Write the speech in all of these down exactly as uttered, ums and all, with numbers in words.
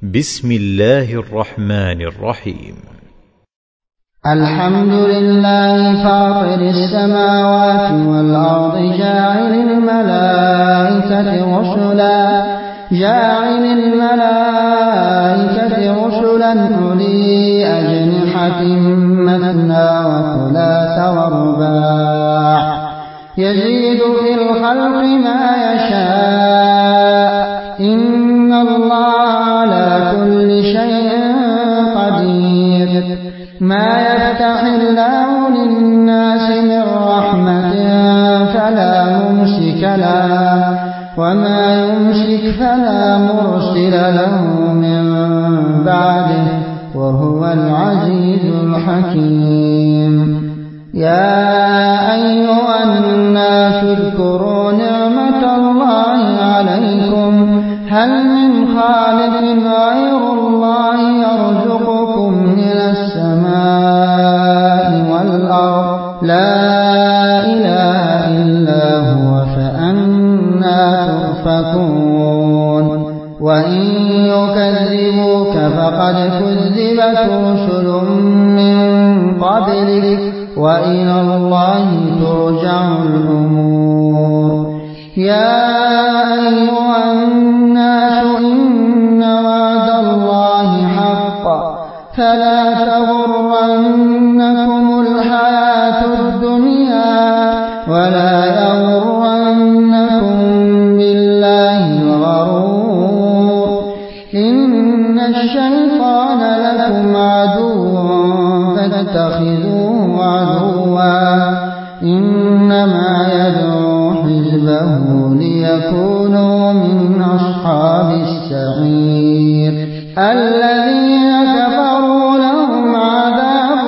بسم الله الرحمن الرحيم. الحمد لله فاطر السماوات والأرض جاعل الملائكة رسلا جاعل الملائكة رسلا أولي أجنحة مثنى وثلاث ورباع يزيد في الخلق ما يشاء إن الله على كل شيء قدير. ما يفتح الله للناس من رحمة فلا ممسك لها وما يمسك فلا مرسل له من بعده وهو العزيز الحكيم. يا أيها الناس اذكروا نعمة الله عليكم هل من خالق غير الله يرزقكم من السماء والأرض لا إله إلا هو فأنى تؤفكون. وإن يكذبوك فقد كذبت رسل من قبلك وإلى الله ترجع الأمور. يا أيها الناس إن وعد الله حق فلا تغرنكم الحياة الدنيا ولا يغرنكم بالله الغرور. إن الشيطان لكم عدو فاتخذوه عدوا إنما يدعو حزبه ليكونوا من أصحاب السعير. الذين كفروا لهم عذاب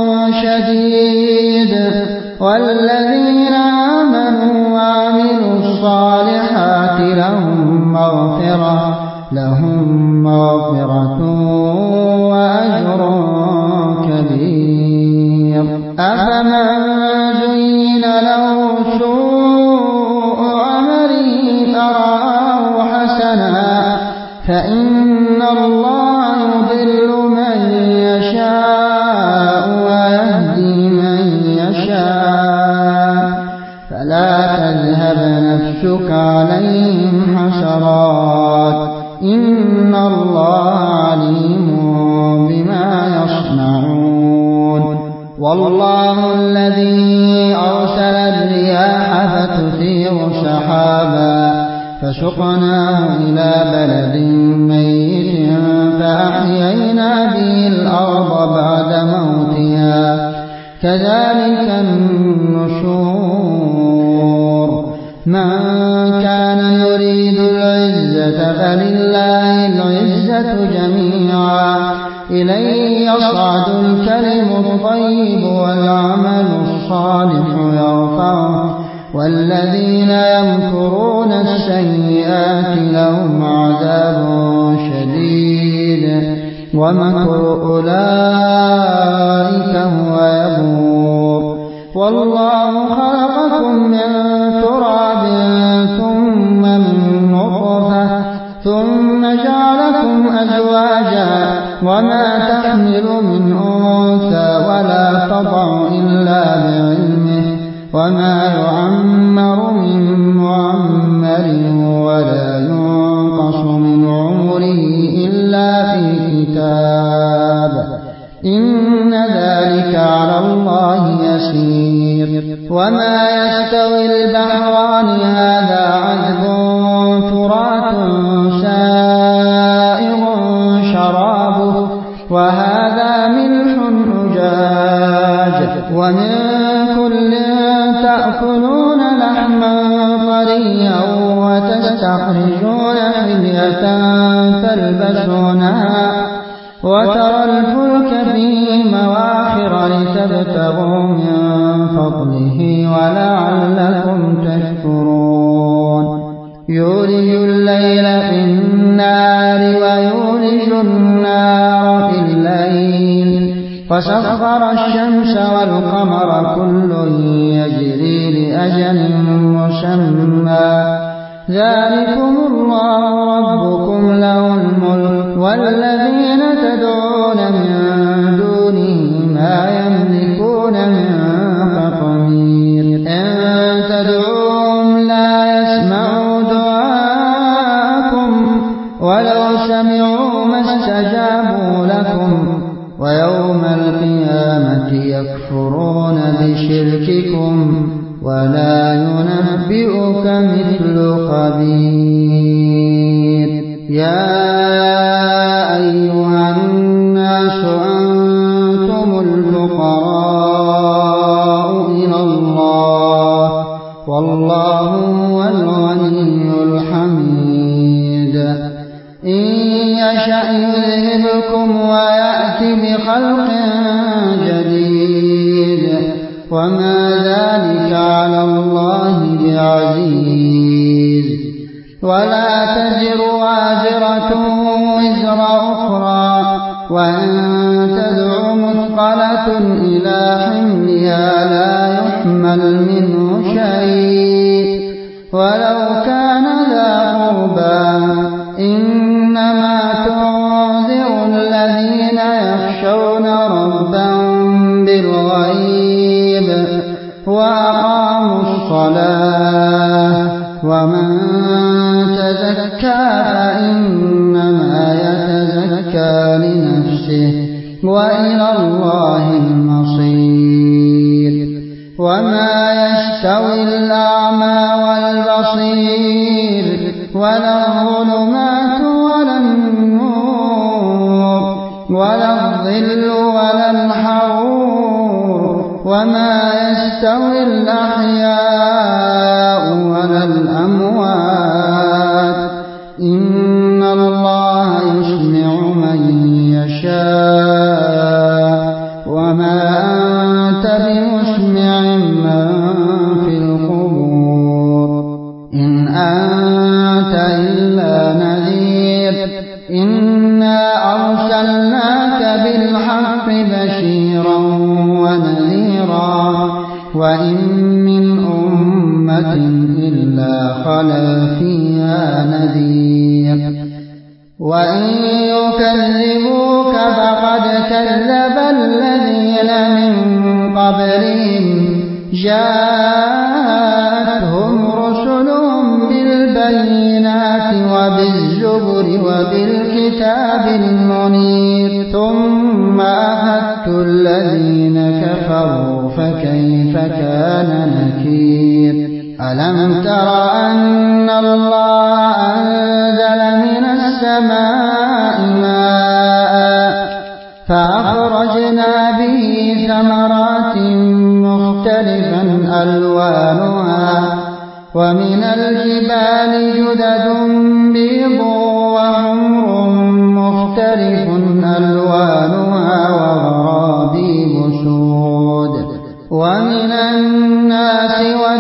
شديد والذين آمنوا وعملوا الصالحات لهم مغفرة لهم مغفرة وأجر كبير. أفمن زين له سوء عمله فرآه حسنا فإن الله يضل من يشاء ويهدي من يشاء فلا تذهب نفسك عليهم حسرات إن الله عليم بما يصنعون. والله الذي أرسل الرياح فتثير سحابا فسقناه إلى بلد ميت فأحيينا به الأرض بعد موتها كذلك النشور. من كان يريد العزة فلله العزة جميعا إليه يصعد الكلم الطيب والعمل الصالح يرفعه والذين يمكرون السيئات لهم عذاب شديد ومكر أولئك هو يبور. والله خلقكم من تراب ثم من نطفة ثم جعلكم أزواجا وما تحمل من أنثى ولا تضع إلا بعلمه وما يعمر من معمر ولا ينقص من عمره إلا في كتاب إن ذلك على الله يسير. وما يستوي البحران هذا عذب فرات سائغ شرابه وهذا ملح أجاج ومن كل تأكلون لحما طريا وتستخرجون حلية تلبسونها وترى الفلك فيه مواخر لتبتغوا من فضله ولعلكم تشكرون. يولج الليل في النار ويولج النار في الليل وسخر الشمس والقمر كل يجري لأجل مسمى ذلكم الله ربكم له الملك والذين تدعون من دونه ما يملكون من قطمير إن تدعوهم لا يسمعوا دعاءكم ولو سمعوا ما استجابوا لكم ويوم القيامة يكفرون بشرككم ولا ينبئك مثل خبير يا أيها الناس أنتم الفقراء إلى الله والله هو الغني الحميد إن يشأ يذهبكم ويأتي بخلق جديد وما ذلك على الله بعزيز ولا تزر وازرة وزر أخرى وإن تدع مثقلة إلى حملها لا يحمل منه شيء ولو كان ذا قربى إنما تنذر الذين يخشون ربهم بالغيب وأقاموا الصلاة ومن تزكى فإنما يتزكى لنفسه وإلى الله المصير وما يستوي الأعمى والبصير ولا الظلمات ولا النور ولا الظل ولا الحرور وما يستوي الأحياء ولا الأموات إن الله يسمع من يشاء وما أنت بمسمع من في القبور إن أنت إلا نذير إنا أرسلناك بالحق بشيرا ونذيرا وإن من أمة إلا خلا فيها نذير وإن يكذبوك فقد كذب الذين من قبلهم جاءتهم رسلهم بالبينات وبالزبر وبالكتاب المنير ثم أخذت الذين كفروا فكيف كان نكير ألم تر أن الله أنزل من السماء ماء فأخرجنا به ثمرات مختلفا ألوانها ومن الجبال جدد بيض وحمر مختلف ألوانها وغرابيب سود ومن الناس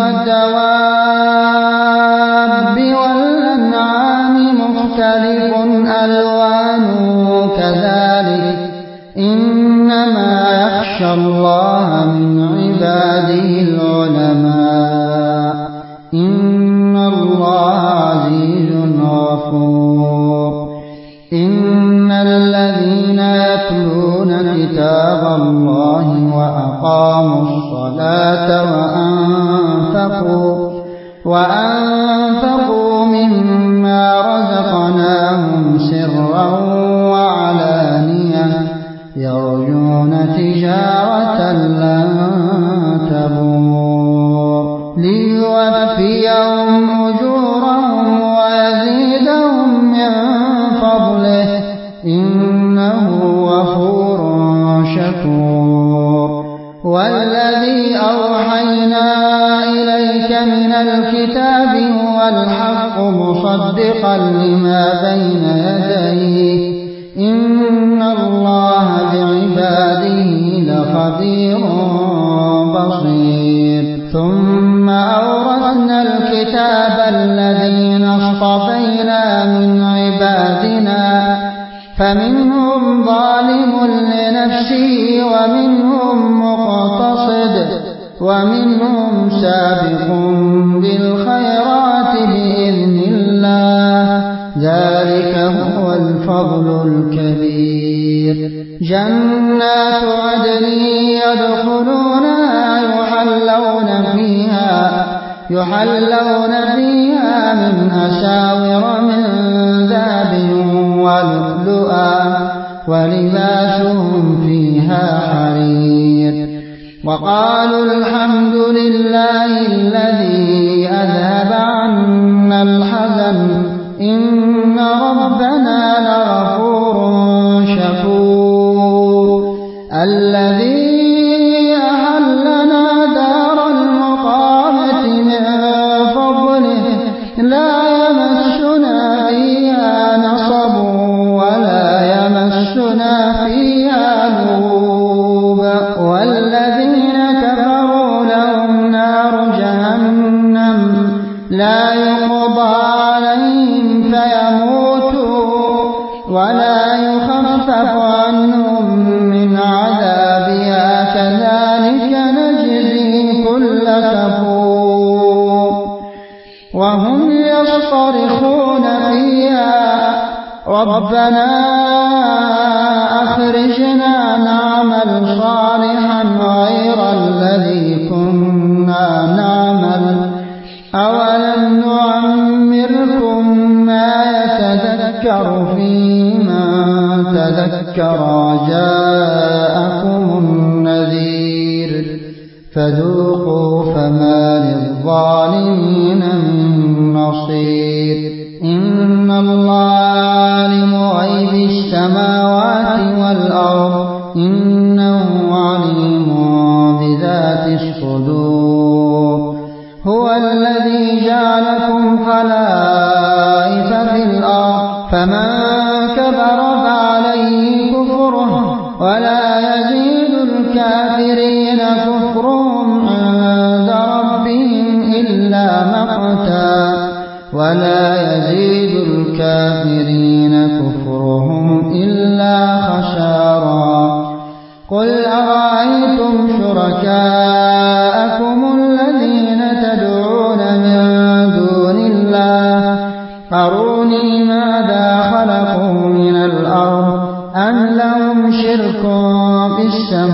والدواب والأنعام مختلف ألوانه كذلك إنما يخشى الله من عباده العلماء إن الله عزيز غفور إن الذين يتلون كتاب الله وأقاموا الصلاة وأنفقوا وأنفقوا مما رزقناهم سرا وعلانية يرجون تجارة لن تبور ليوفيهم أجورهم ويزيدهم من فضله إنه غفور شكور والذي أوحينا إليك من الكتاب هو الحق مصدقا لما بين يديه إن الله بعباده لخبير بصير ثم أورثنا الكتاب الذين اصطفينا من عبادنا فمنهم ظالم لنفسه ومنهم مقتصد ومنهم سابق بالخيرات بإذن الله ذلك هو الفضل الفضل الكبير. جنات عدن يدخلونها يحلون فيها يحلون فيها من أساور من ذهب ولؤلؤا ولباسهم فيها حرير. وقالوا الحمد لله الذي أذهب عنا الحزن إن ربنا لغفور شكور. الذي أحلنا دار المقامة من فضله لا يمسنا فيها نصب ولا يمسنا فيها لغوب. والذين كفروا لهم نار جهنم لا يقضى عليهم فيموتوا ولا يخفف عنهم من عذابها كذلك نجزي كل كفور. وهم يصطرخون فيها ربنا أخرجنا نعمل صالحا غير الذي كنا نعمل أولم نعمركم ما يتذكر فيه من تذكر وجاءكم النذير فذوقوا فما للظالمين من نصير. إن الله عالم غيب السماوات والأرض إنه عليم بذات الصدور. هو الذي جعلكم خلائف في الأرض فمن كفر فعليه كفره ولا يزيد الكافرين كفرهم عند ربهم إلا مقتا ولا يزيد الكافرين كفرهم إلا خسارا. قل أرأيتم شركاءكم الذين تدعون من دون الله أروني ماذا خلقوا من الأرض أم لهم شرك في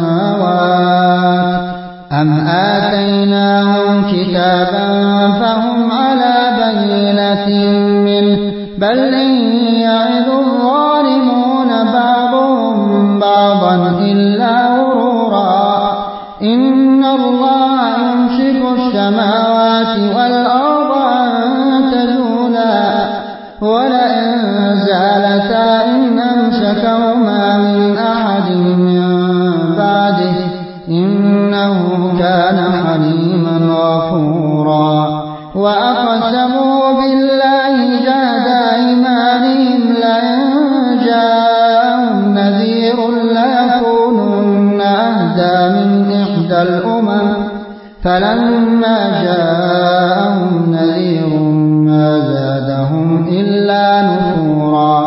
السماوات أم آتيناهم كتابا فهم على بينة منه بل إن يعظ الظالمون بعضهم بعضا إلا غرورا. إن الله يمسك السماوات والأرض أن تزولا ولئن زالتا إن أمسكهما من أحد من بعده إنه كان حليما غفورا. وأقسموا بالله جهد أيمانهم لئن جاءهم نذير ليكونن أهدى من إحدى الأمم فلما جاءهم نذير ما زادهم إلا نفورا.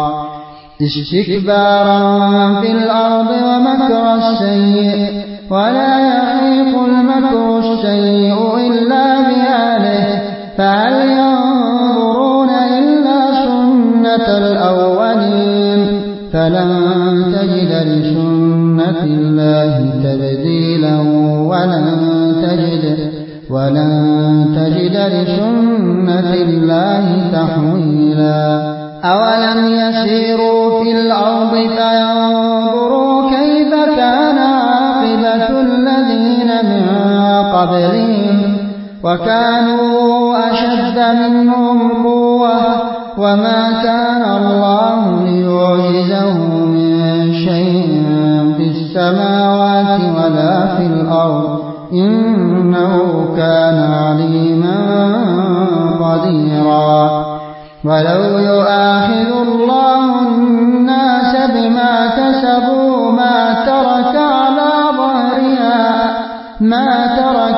استكبارا في الأرض ومكر السيء ولا يحيق المكر السيء إلا بأهله فهل ينظرون إلا سنة الأولين فلن تجد لسنة الله تبديلا ولن تجد ولن تجد لسنة الله تحويلا. أولم يسيروا في الأرض فينظروا كيف كان عاقبة الذين من قبلهم وكانوا أشد منهم قوة وما كان الله ليعجزه من شيء في السماوات ولا في الأرض إنه كان عليما قديرا. ولو يؤاخذ الله الناس بما كسبوا ما ترك على ظهرها ما ترك